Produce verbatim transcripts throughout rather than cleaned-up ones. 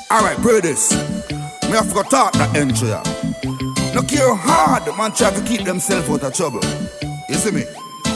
Alright, pray this. Me have to talk that entry. Look here hard, the man try to keep themselves out of trouble. You see me?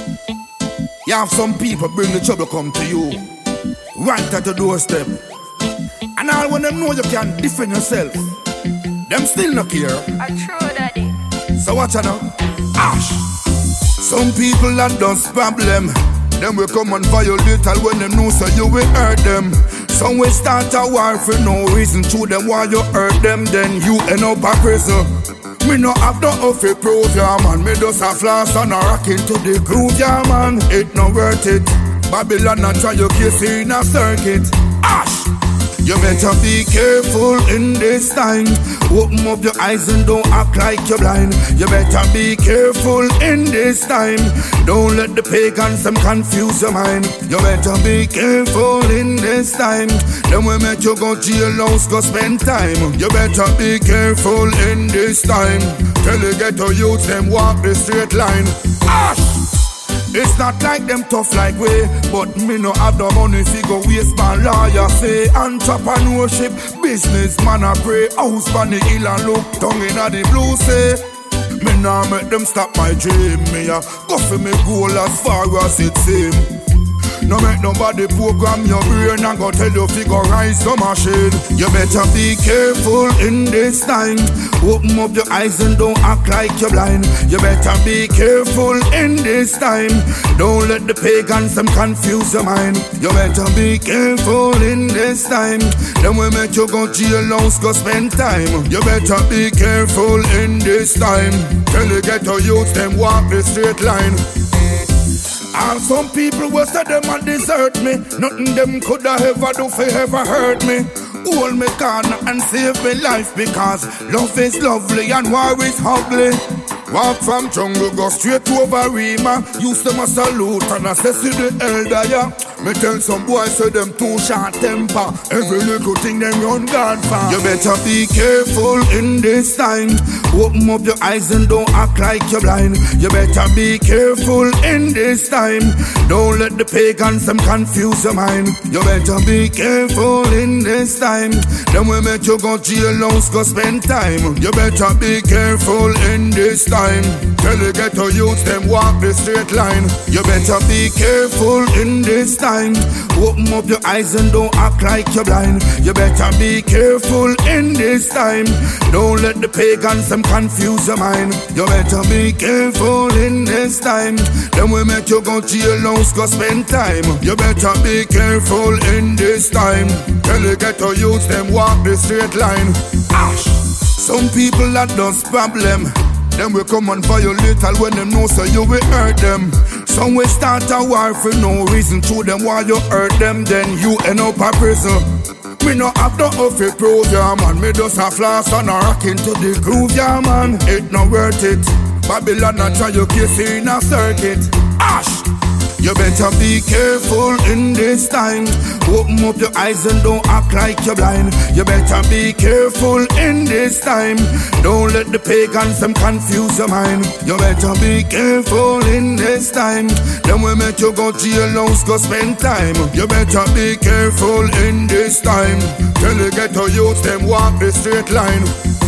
You have some people bring the trouble come to you right at the doorstep. And all when them know you can defend yourself, them still not care. I true, daddy. So watch out now. Ash. Some people that does problem. Them will come and violate all when them know so you will hurt them. Some will start a war for no reason. To them why you hurt them, then you end up a prison. Me no have no offer proof, yeah man. Me just a floss and a rock into the groove, yeah man. It no worth it. Babylon a try your case in a circuit. Ash! You better be careful in this time. Open up your eyes and don't act like you're blind. You better be careful in this time. Don't let the pagans them confuse your mind. You better be careful in this time. Then we make you go jail house, go spend time. You better be careful in this time. Till you get to youth them walk the straight line. Ash! It's not like them tough like we, but me no have the money fi go waste my lawyer say. Entrepreneurship, business man I pray. House on the hill and look down inna the blue say. Me nah make them stop my dream. Me a go for me goal as far as it seem. No make nobody program your brain and go tell you figure rise the machine. You better be careful in this time. Open up your eyes and don't act like you're blind. You better be careful in this time. Don't let the pagans them confuse your mind. You better be careful in this time. Then we make you go jail house, go spend time. You better be careful in this time. Till you get to youth them walk the straight line. And some people will say them a desert me. Nothing them coulda ever do for ever hurt me. Hold me corner and save me life, because love is lovely and war is ugly. Walk from jungle, go straight over Rima. Use them a salute and I say to the elder, yeah. Me tell some boys say them too short temper. Every little thing them run gone far. You better be careful in this time. Open up your eyes and don't act like you're blind. You better be careful in this time. Don't let the pagans them confuse your mind. You better be careful in this time. Then we make you go jail house, go spend time. You better be careful in this time. Till you get to youth them walk the straight line. You better be careful in this time. Open up your eyes and don't act like you're blind. You better be careful in this time. Don't let the pagans them confuse your mind. You better be careful in this time. Then we make you go jail house, go spend time. You better be careful in this time. Till you get to youth them walk the straight line. Ash! Some people that does problem. Them will come and violate all when them know so you will hurt them. Some will start a war for no reason. To them while you hurt them, then you end up a prison. Me no have no offer proof, yeah man. Me just a floss and a rock into the groove, yeah man. It no worth it. Babylon a try your case in a circuit. Ash! You better be careful in this time. Open up your eyes and don't act like you're blind. You better be careful in this time. Don't let the pagans them confuse your mind. You better be careful in this time. Then we make you go jail house, go spend time. You better be careful in this time. Till you get to youth them walk the straight line.